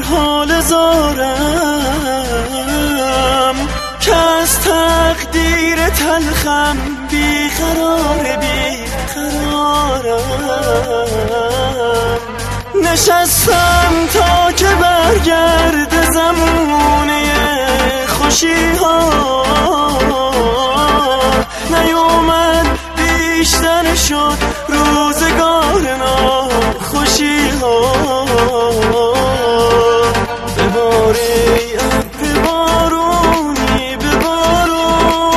حال زارم که از تقدیر تلخم بیقرارم. نشستم تا که برگرد زمونه خوشی ها، نیومد بیشتر شد روزگار ناخوشی ها. بباری ابر بارونی ببارو،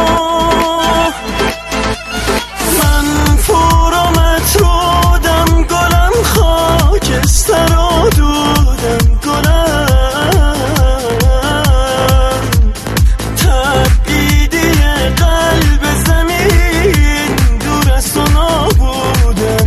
من فرامت رودم گلم خاکستر و دودم گلم، تبعیدی قلب زمین دور از تو نابودم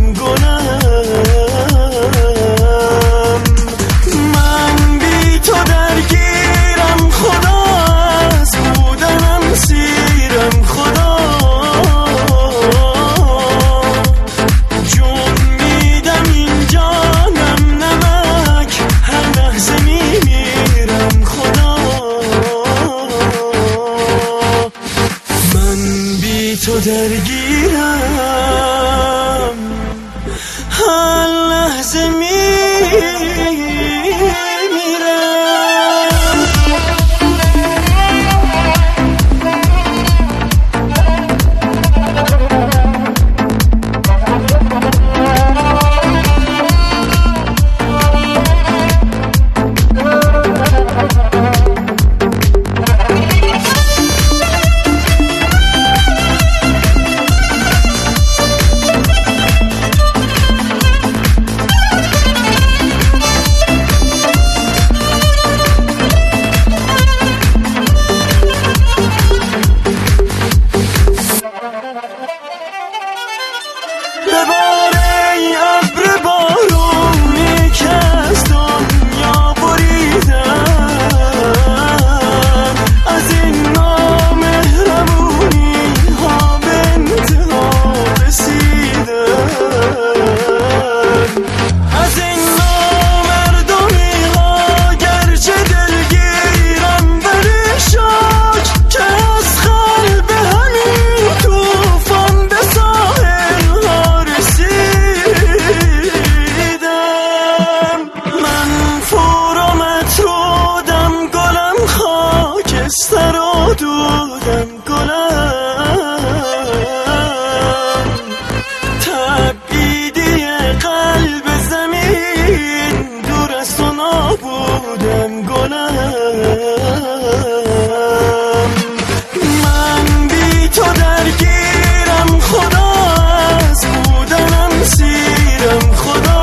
گلم. من بی تو درگیرم خدا، از بودنم سیرم خدا، جون میدم این جانم نمک، هر لحظه میمیرم خدا. من بی تو درگیرم، هر لحظه میمیرم. بباره ای ابر بارونی که از دنیا بریدم، از این نامهربونی ها به انتها رسیدم، از این نامردمی ها گرچه دلگیرم ولی شاک که از قلب همین توفان به ساحل ها رسیدم. من فرامت رودم گلم خاکستر و دودم گلم، تبعیدی قلب زمین دور از تو نابودم گلم. من بی تو درگیرم خدا، از بودنم سیرم خدا،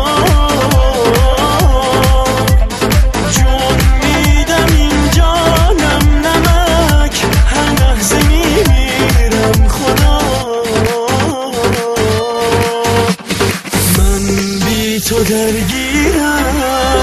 جون میدم این جانم نمک، هر لحظه میمیرم خدا. من بی تو درگیرم.